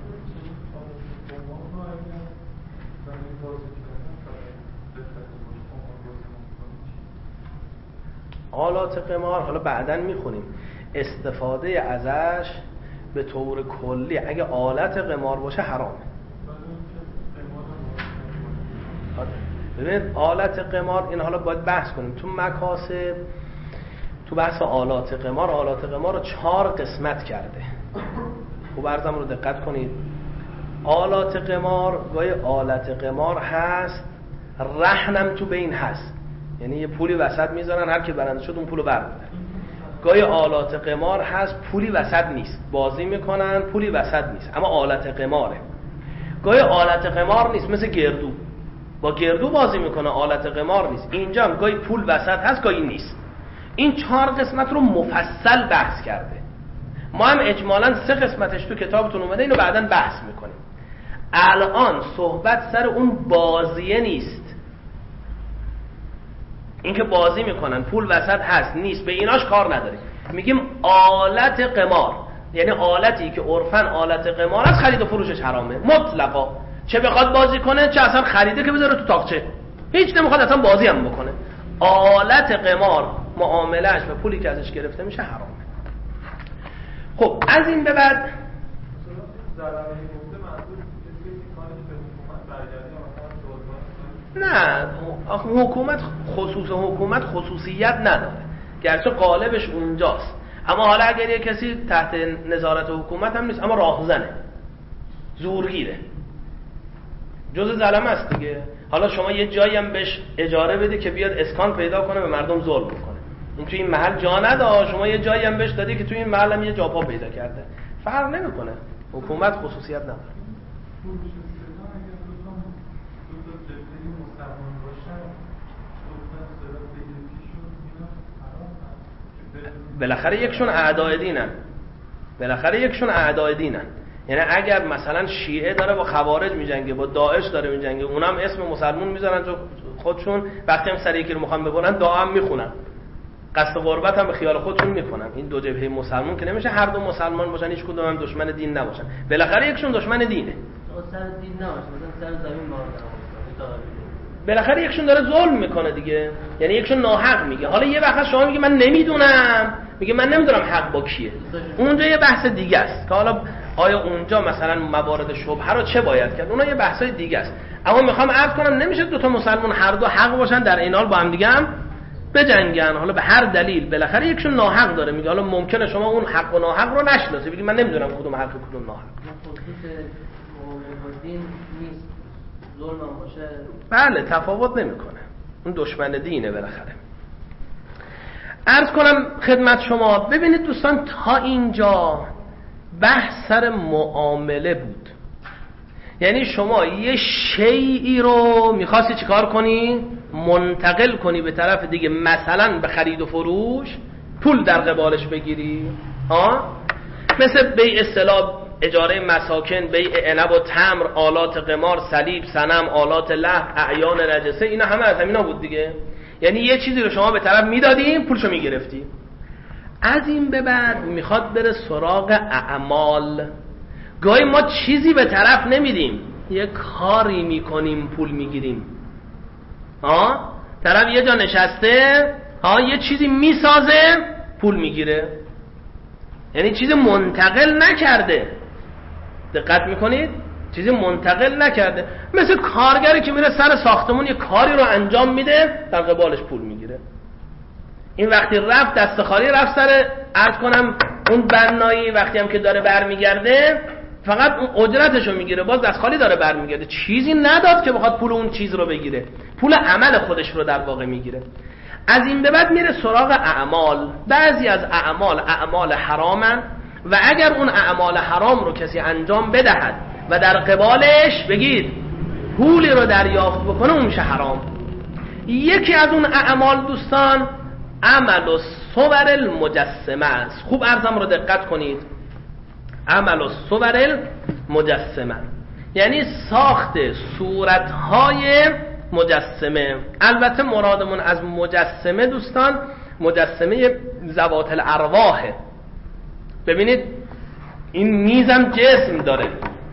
آلات قمار حالا بعداً میخونیم استفاده ازش به طور کلی اگه آلت قمار باشه حرامه. ببینید آلت قمار این حالا باید بحث کنیم تو مکاسب، تو بحث آلات قمار، آلات قمار رو چهار قسمت کرده. خوب عرضم رو دقت کنید. آلات قمار گاهی آلت قمار هست رهنم تو بین هست، یعنی یه پولی وسط میذارن هر کی برنده شد اون پولو برمی‌داره. گاهی آلات قمار هست پولی وسط نیست، بازی میکنن پولی وسط نیست اما آلت قماره. گاهی آلت قمار نیست مثل گردو، با گردو بازی میکنه آلت قمار نیست. اینجا هم گاهی پول وسط هست گاهی نیست. این چهار قسمت رو مفصل بحث کرده. ما هم اجمالاً سه قسمتش تو کتابتون اومده، اینو بعداً بحث میکنیم. الان صحبت سر اون بازیه نیست، اینکه بازی میکنن پول وسط هست نیست، به ایناش کار نداریم. میگیم آلت قمار، یعنی آلتی که عرفاً آلت قمار است خرید و فروشش حرامه مطلقا، چه بخواد بازی کنه چه اصلا خریده که بذاره تو تاقچه، هیچ نمیخواد اصلا بازی هم بکنه. آلت قمار معاملهش و پولی که ازش گرفته میشه حرامه. خب از این به بعد نه حکومت خصوص حکومت خصوصیت نداره، گرچه قالبش اونجاست، اما حالا اگر یه کسی تحت نظارت حکومت هم نیست اما راهزنه، زورگیره، جز ظلم است دیگه. حالا شما یه جایی هم بهش اجاره بدی که بیاد اسکان پیدا کنه به مردم ظلم کنه، این توی این محل جا نداره، شما یه جایی هم بهش دادی که توی این محل هم یه جا پا پیدا کرده، فرق نمیکنه. حکومت خصوصیت نداره. بالاخره یکشون اعدای دینن، بالاخره یکشون اعدای دینن. یعنی اگر مثلا شیعه داره با خوارج میجنگه، با داعش داره میجنگه، اونم اسم مسلمون میذارن تو خودشون، وقتی هم سر یکی رو میخوان ببرن دعا هم میخونن، قصد قربت هم به خیال خودشون میکنن. این دو جبهه مسلمون که نمیشه هر دو مسلمان باشن، هیچ کدوم هم دشمن دین نباشن، بالاخره یکشون دشمن دینه. سر دین نباشه، مثلا سر زمین مارد بالاخره یکشون داره ظلم میکنه دیگه، یعنی یکشون ناحق میگه. حالا یه وقت شما میگه من نمیدونم، میگه من نمیدونم حق با کیه، اونجا یه بحث دیگه است که حالا آیا اونجا مثلا موارد شبهه رو چه باید کرد، اونها یه بحثای دیگه است. اما میخوام عرض کنم نمیشه دو تا مسلمان هر دو حق باشن در این حال با هم دیگه هم بجنگن، حالا به هر دلیل بالاخره یکشون ناحق داره میگه. حالا ممکنه شما اون حق و ناحق رو نشناسی، بگی من نمیدونم کدوم حق کدوم ناحق. دین نیست، ظلم باشه. بله تفاوت نمیکنه، اون دشمن دینه بالاخره. عرض کنم خدمت شما، ببینید دوستان تا اینجا بحث سر معامله بود. یعنی شما یه شیئی رو میخواستی چیکار کنی؟ منتقل کنی به طرف دیگه، مثلا به خرید و فروش پول در قبالش بگیری، ها؟ مثل بیع اصطلاح اجاره مساکن، بیع عنب و تمر، آلات قمار، صلیب، صنم، آلات لهو، اعیان نجسه، اینا همه از همینا بود دیگه. یعنی یه چیزی رو شما به طرف میدادی، پولشو میگرفتی. از این به بعد میخواد بره سراغ اعمال. گاهی ما چیزی به طرف نمیدیم، یه کاری میکنیم پول میگیریم. ها؟ طرف یه جا نشسته، ها، یه چیزی میسازه پول میگیره. یعنی چیزی منتقل نکرده. دقت میکنید؟ چیزی منتقل نکرده. مثل کارگری که میره سر ساختمون یه کاری رو انجام میده، در قبالش پول میگیره. این وقتی رفت دست خالی رفت سر، عرض کنم اون بنایی، وقتی هم که داره برمیگرده فقط اون اجرتشو میگیره، باز دست خالی داره برمیگرده، چیزی نداد که بخواد پول اون چیز رو بگیره، پول عمل خودش رو در واقع میگیره. از این به بعد میره سراغ اعمال. بعضی از اعمال اعمال حرامن و اگر اون اعمال حرام رو کسی انجام بدهد و در قبالش بگید پولی رو دریافت بکنه، اون میشه حرام. یکی از اون اعمال دوستان عمل و صور المجسمه است. خوب عرضم رو دقت کنید. عمل و صور المجسمه یعنی ساخت صورتهای مجسمه. البته مرادمون از مجسمه دوستان مجسمه ذوات الارواحه. ببینید این میزم جسم داره،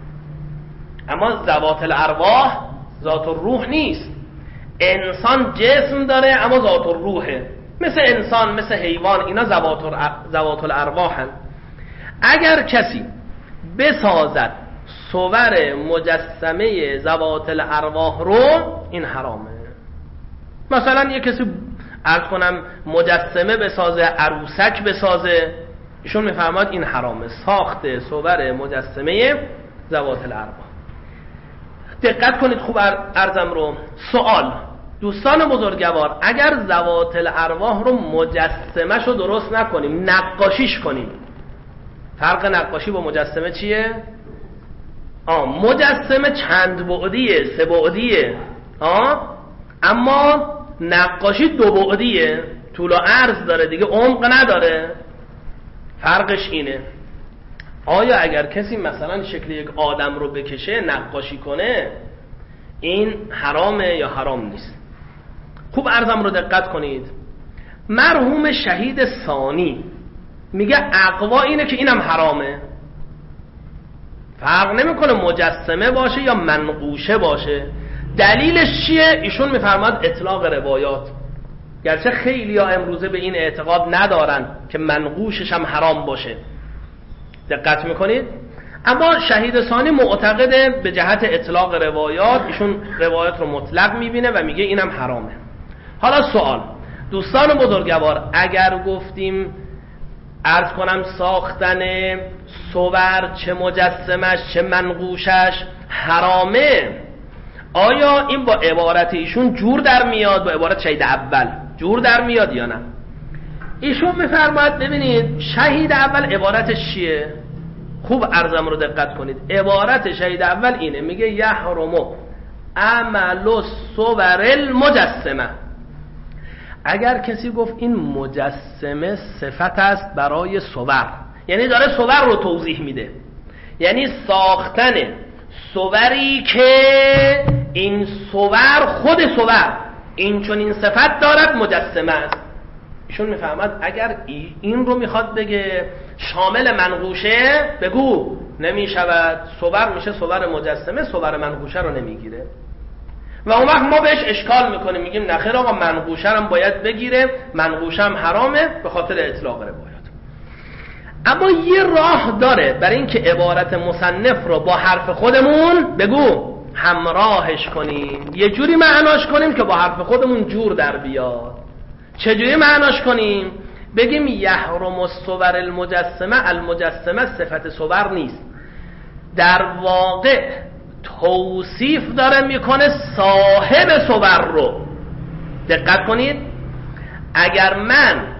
اما ذوات الارواح ذات الروح نیست. انسان جسم داره اما ذات الروحه. مثل انسان، مثل حیوان، اینا ذوات الارواحن. اگر کسی بسازد صور مجسمه ذوات الارواح رو، این حرامه. مثلا یه کسی عرض کنم مجسمه بسازه، عروسک بسازه، ایشون میفرماد این حرامه، ساخت صور مجسمه ذوات الارواح. دقت کنید خوب عرضم رو. سوال دوستان بزرگوار، اگر ذوات الارواح رو مجسمه شو درست نکنیم، نقاشیش کنیم، فرق نقاشی با مجسمه چیه؟ آه مجسمه چند بعدیه، سه بعدیه، آه اما نقاشی دو بعدیه، طول و عرض داره دیگه، عمق نداره. فرقش اینه. آیا اگر کسی مثلا شکل یک آدم رو بکشه نقاشی کنه، این حرامه یا حرام نیست؟ خوب عرضم رو دقت کنید. مرحوم شهید ثانی میگه اقوا اینه که اینم حرامه. فرق نمیکنه مجسمه باشه یا منقوشه باشه. دلیلش چیه؟ ایشون میفرماد اطلاق روایات. گرچه خیلی ها امروزه به این اعتقاد ندارن که منقوشش هم حرام باشه. دقت میکنید؟ اما شهید ثانی معتقده به جهت اطلاق روایات، ایشون روایات رو مطلق میبینه و میگه اینم حرامه. حالا سوال دوستان بزرگوار، اگر گفتیم عرض کنم ساختن صور، چه مجسمش چه منقوشش حرامه، آیا این با عبارت ایشون جور در میاد، با عبارت شهید اول جور در میاد یا نه؟ ایشون میفرماید ببینید شهید اول عبارتش چیه؟ خوب عرضم رو دقت کنید. عبارت شهید اول اینه، میگه یحرمو عمل الصور المجسمه. اگر کسی گفت این مجسمه صفت است برای صور، یعنی داره صور رو توضیح میده، یعنی ساختن صوری که این صور خود صور این چون این صفت دارد مجسمه است. ایشون میفهمد اگر این رو میخواد بگه شامل منقوشه، بگو نمیشود، صور میشه صور مجسمه، صور منقوشه رو نمیگیره. و اون وقت ما بهش اشکال میکنیم، میگیم نخیر آقا منقوشه هم باید بگیره، منقوشه هم حرامه به خاطر اطلاق روایات. اما یه راه داره برای این که عبارت مصنف رو با حرف خودمون بگو همراهش کنیم، یه جوری معناش کنیم که با حرف خودمون جور در بیاد. چجوری معناش کنیم؟ بگیم یحرم الصور المجسمه، المجسمه صفت صور نیست، در واقع توصیف داره میکنه صاحب صور رو. دقت کنید، اگر من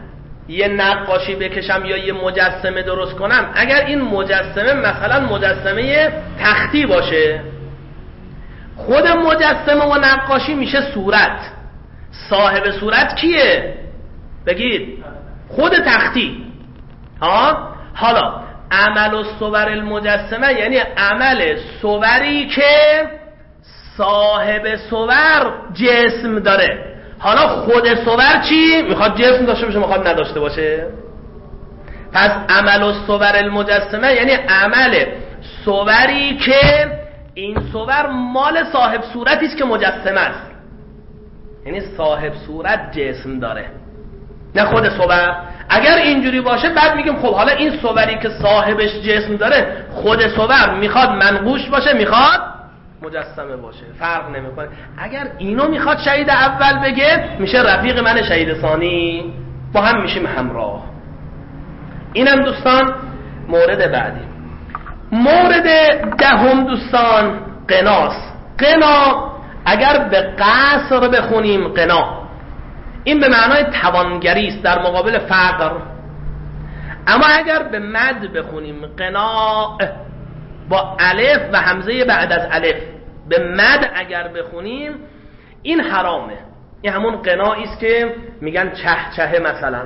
یه نقاشی بکشم یا یه مجسمه درست کنم، اگر این مجسمه مثلا مجسمه تختی باشه، خود مجسمه و نقاشی میشه صورت. صاحب صورت کیه؟ بگید. خود تختی. ها؟ حالا عمل الصور المجسمه یعنی عمل صوری که صاحب صور جسم داره. حالا خود صور چی؟ میخواد جسم داشته باشه، میخواد نداشته باشه. پس عمل الصور المجسمه یعنی عمل صوری که این صور مال صاحب صورتی است که مجسمه است، یعنی صاحب صورت جسم داره، نه خود صور. اگر اینجوری باشه بعد میگیم خب حالا این صوری که صاحبش جسم داره، خود صور میخواد منقوش باشه، میخواد مجسمه باشه، فرق نمیکنه. اگر اینو میخواد شهید اول بگه، میشه رفیق من شهید ثانی، با هم میشیم همراه. اینم دوستان مورد بعدی. مورد دهم دوستان قناست. قنا اگر به قصر بخونیم قنا، این به معنای توانگری است در مقابل فقر. اما اگر به مد بخونیم قنا با الف و همزه بعد از الف، به مد اگر بخونیم این حرامه. این همون قنایی است که میگن چه چه. مثلا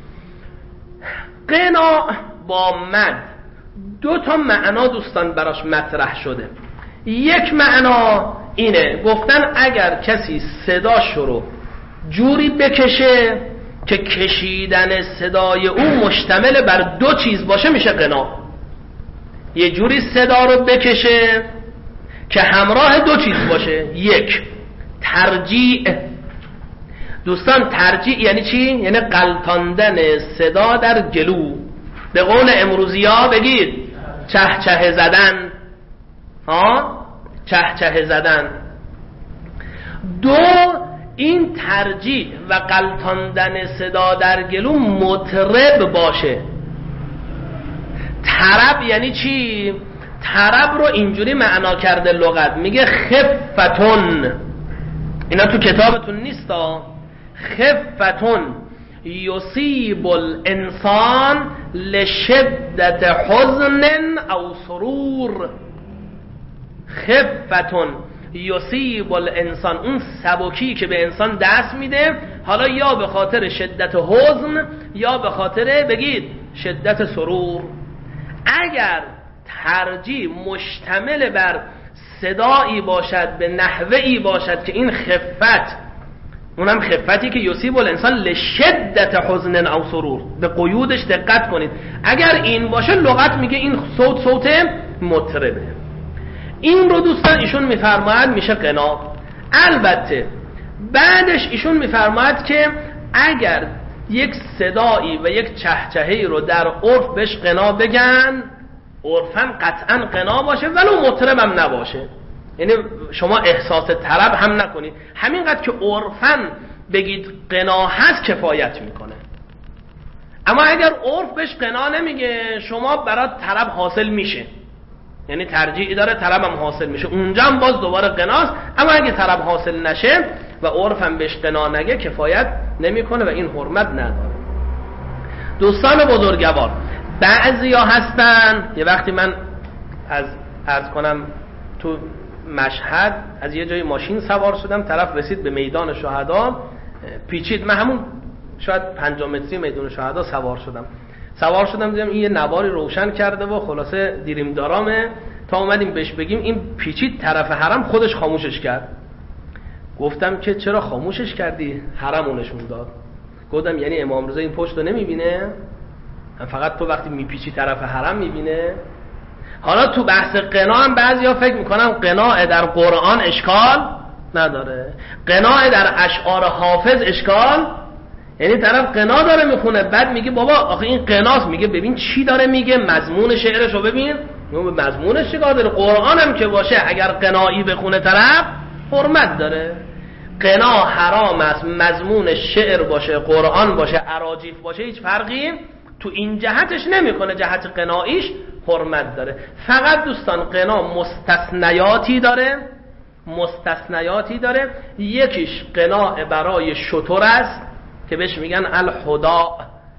قنا با مد دو تا معنا دوستان براش مطرح شده. یک معنا اینه، گفتن اگر کسی صداش رو جوری بکشه که کشیدن صدای او مشتمل بر دو چیز باشه، میشه قنا. یه جوری صدا رو بکشه که همراه دو چیز باشه. یک، ترجیع. دوستان ترجیع یعنی چی؟ یعنی غلطاندن صدا در گلو. به قول امروزی ها بگید چه چه زدن. ها؟ چه چه زدن. دو، این ترجیع و غلطاندن صدا در گلو مطرب باشه. طرب یعنی چی؟ طرب رو اینجوری معنا کرده لغت، میگه خفتون. اینا تو کتابتون نیستا. خفتون یصیب الانسان لشدت حزن او سرور. خفتون یصیب الانسان، اون سبکی که به انسان دست میده، حالا یا به خاطر شدت حزن یا به خاطر بگید شدت سرور. اگر ترجیح مشتمل بر صدایی باشد، به نحوهی باشد که این خفت، اونم خفتی که یصیب الانسان لشدت حزن او سرور، به قیودش دقت کنید. اگر این باشه لغت میگه این صوت صوت مطربه. این رو دوستان ایشون میفرماید میشه قنا. البته بعدش ایشون میفرماید که اگر یک صدایی و یک چهچهی رو در عرف بهش قنا بگن، عرفاً قطعاً قنا باشه ولو مطرب هم نباشه، یعنی شما احساس طرب هم نکنید، همینقدر که عرفاً بگید قنا هست کفایت میکنه. اما اگر عرف بهش قنا نمیگه، شما برات طرب حاصل میشه، یعنی ترجیعی داره، طرب هم حاصل میشه، اونجا هم باز دوباره قناست. اما اگه طرب حاصل نشه و عرف هم بهش قنا نگه، کفایت نمیکنه و این حرمت نداره. دوستان بزرگوار، بعضیا هستن، یه وقتی من از عرض کنم تو مشهد از یه جای ماشین سوار شدم، طرف رسید به میدان شهدا، پیچید، من همون شاید پنجاه متری میدان شهدا سوار شدم سوار شدم دیدم این یه نواری روشن کرده و خلاصه دیریم دارامه، تا اومدیم بهش بگیم این پیچید طرف حرم، خودش خاموشش کرد. گفتم که چرا خاموشش کردی؟ حرمو نشون داد. گفتم یعنی امام رضا این پشت رو نمیبینه؟ فقط تو وقتی میپیچی طرف حرم میبینه؟ حالا تو بحث قنا هم بعضیا فکر میکنن قناع در قرآن اشکال نداره، قناع در اشعار حافظ اشکال، یعنی طرف قنا داره میخونه بعد میگه بابا آخه این قناست، میگه ببین چی داره میگه، مضمون شعرش رو ببین، میگه مضمونش چیکار داره؟ قرآن هم که باشه اگر قنایی بخونه طرف حرمت داره. قنا حرام است، مضمون شعر باشه، قرآن باشه، اراجیف باشه، هیچ فرقی تو این جهتش نمیکنه، جهت قناییش حرمت داره. فقط دوستان قنا مستثنیاتی داره، مستثنیاتی داره. یکیش قناع برای شتر است که بهش میگن الهدا،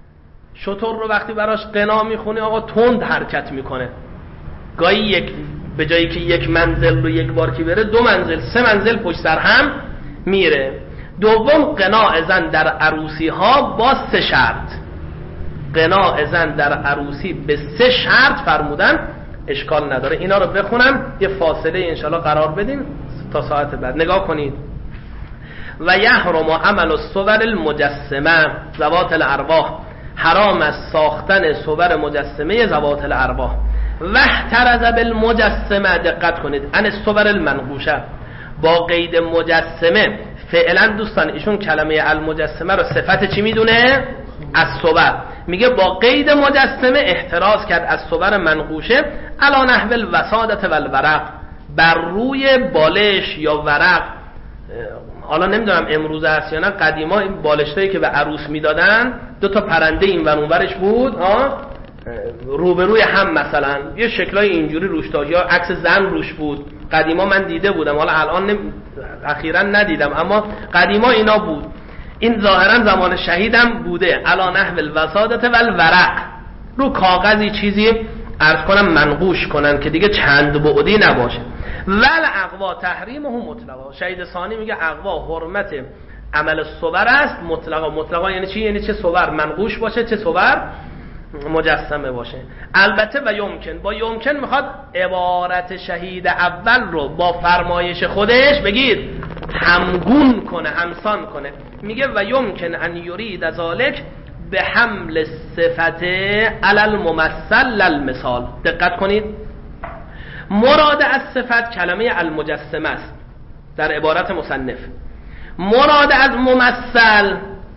شتر رو وقتی براش قنا میخونی آقا تند حرکت میکنه، گاهی یک به جایی که یک منزل رو یک بار که بره دو منزل سه منزل پشت سر هم میره. دوم قناع زن در عروسی ها با سه شرط، قناع زن در عروسی به سه شرط فرمودن، اشکال نداره. اینا رو بخونم یه فاصله انشالله قرار بدیم تا ساعت بعد. نگاه کنید. و یحرم عمل الصور المجسمه ذوات الارواح، حرام است ساختن صور مجسمه ذوات الارواح. و احترز بالمجسمه، دقت کنید، ان الصور المنقوشه، با قید مجسمه. فعلا دوستان ایشون کلمه المجسمه رو صفت چی میدونه؟ از صور. میگه با قید مجسمه احتراز کرد از صور منقوشه، علی نحو الوسادة والورق، بر روی بالش یا ورق. حالا نمیدونم امروز هست یا نه، قدیما این بالشتایی که به عروس میدادن دو تا پرنده این ور اون ورش بود ها، روبروی هم مثلا یه شکلای اینجوری روش داشت، یا عکس زن روش بود. قدیما من دیده بودم، حالا الان نم... اخیرا ندیدم، اما قدیما اینا بود. این ظاهرا زمان شهیدم بوده. علی نحو الوسادة والورق، رو کاغذی چیزی عرض کنم منقوش کنن که دیگه چند بعدی نباشه. ول اقوا تحریمه مطلقا، شهید ثانی میگه اقوا حرمت عمل صور است مطلقا. مطلقا یعنی چی؟ یعنی چه صور منقوش باشه چه صور مجسمه باشه. البته و یمکن، با یمکن میخواد عبارت شهید اول رو با فرمایش خودش بگید همگون کنه، همسان کنه. میگه و یمکن ان یرید ذلک به حمل صفت علی الممثل المثال. دقت کنید، مراد از صفت کلمه المجسمه است در عبارت مصنف. مراد از ممثل،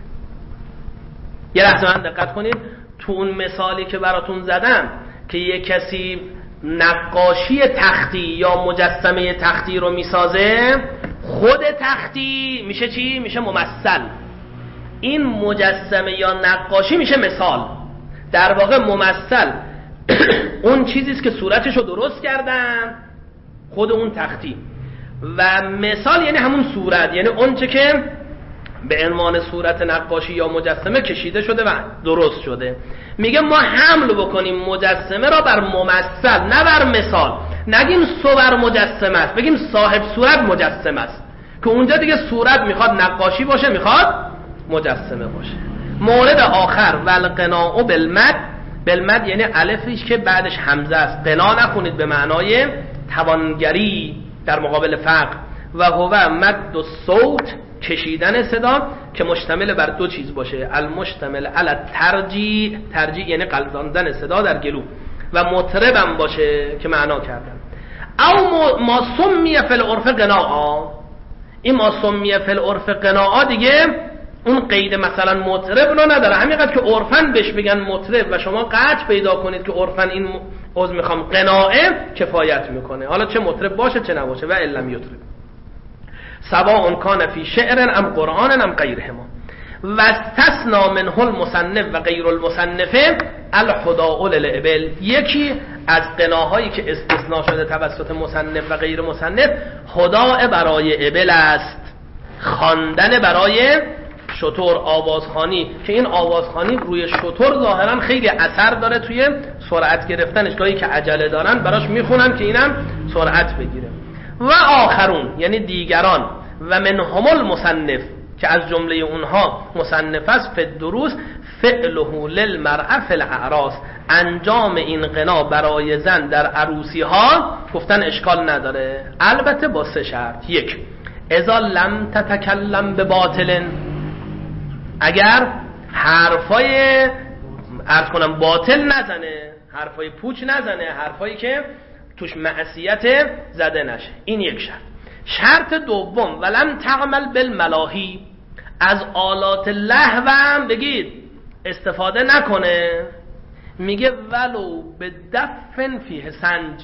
یه لحظه من دقت کنید، تو اون مثالی که براتون زدم که یه کسی نقاشی تختی یا مجسمه تختی رو میسازه، خود تختی میشه چی؟ میشه ممثل. این مجسمه یا نقاشی میشه مثال. در واقع ممثل اون چیزیست که صورتشو درست کردن، خود اون تختی، و مثال یعنی همون صورت، یعنی اون چه که به عنوان صورت نقاشی یا مجسمه کشیده شده و درست شده. میگه ما حمل بکنیم مجسمه را بر ممثل، نه بر مثال. نگیم صور مجسمه است، بگیم صاحب صورت مجسمه است، که اونجا دیگه صورت میخواد نقاشی باشه میخواد مجسمه باشه. مورد آخر والقناع بالمد، بالمد یعنی الفش که بعدش همزه است. قنا نخونید به معنای توانگری در مقابل فقر. و هو مد الصوت، کشیدن صدا که مشتمل بر دو چیز باشه، المشتمل علی ترجیع، ترجیع یعنی قلزاندن صدا در گلو، و مطربم باشه که معنا کردن. او ما سمیه فی العرف قناعا، این ما سمیه فی العرف قناعا دیگه اون قید مثلا مطرب رو نداره. همینقدر که عرفن بهش بگن مطرب و شما قطع پیدا کنید که عرفن این عوض میخوام قناعه، کفایت میکنه، حالا چه مطرب باشه چه نباشه. و علم یطرب سواء کان فی شعر ام قرآن ام غیرهما. و استثنا منه المصنف و غیر المصنف الحداء للابل. یکی از قناهایی که استثناء شده توسط مصنف و غیر مصنف، هداء برای ابل است، خواندن برای شتر، آوازخوانی، که این آوازخوانی روی شتر ظاهرا خیلی اثر داره توی سرعت گرفتنش. گاهی که عجله دارن براش میخونن که اینم سرعت بگیره. و آخرون یعنی دیگران، و منهم المصنف که از جمله اونها مصنف است، فی دروس فعله للمرأة فی الاعراس، انجام این غنا برای زن در عروسی ها گفتن اشکال نداره، البته با سه شرط. یک، اذا لم تتکلم به باطل، اگر حرفای عرض کنم باطل نزنه، حرفای پوچ نزنه، حرفایی که توش معصیت زده نشه. این یک شرط. شرط دوم ولم تعمل بالملاهی، از آلات لهو هم بگید استفاده نکنه. میگه ولو به دفن فیه سنج.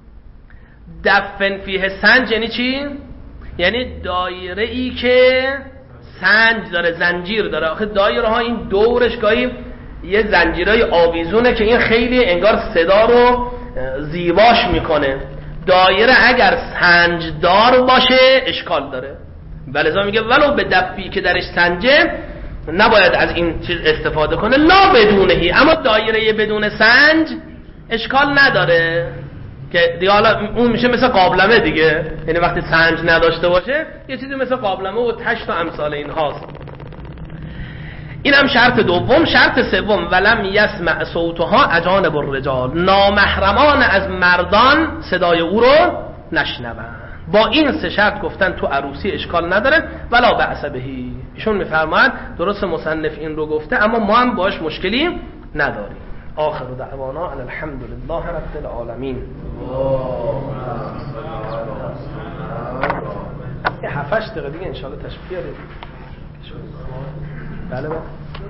دفن فیه سنج یعنی چی؟ یعنی دایره ای که سنج داره، زنجیر داره. آخه دایره ها این دورش گاهی یه زنجیرای آویزونه که این خیلی انگار صدا رو زیباش میکنه. دایره اگر سنجدار باشه اشکال داره. ولذا میگه ولو به دفی که درش سنجه، نباید از این چیز استفاده کنه لا بدونهی. اما دایره بدون سنج اشکال نداره که دیگه حالا اون میشه مثل قابلمه دیگه، یعنی وقتی سنج نداشته باشه یه چیزی مثل قابلمه و تشت و امثال این هاست. این هم شرط دوم. شرط سوم ولم یسمع صوتها اجانب الرجال، نامحرمان از مردان صدای او رو نشنوند. با این سه شرط گفتن تو عروسی اشکال نداره ولا بأس بهی. ایشون میفرماید درست مصنف این رو گفته اما ما هم باش مشکلی نداریم. آخر دعوانا ان الحمد لله رب العالمین. یه هفتش دقیقه دیگه انشاءالله تشریف بیارید. بله بله.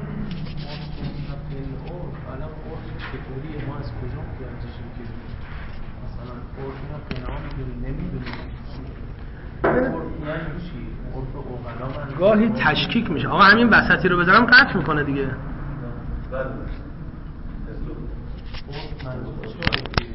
گاهی تشکیک میشه. آقا همین وسطی رو بذارم قطع میکنه دیگه.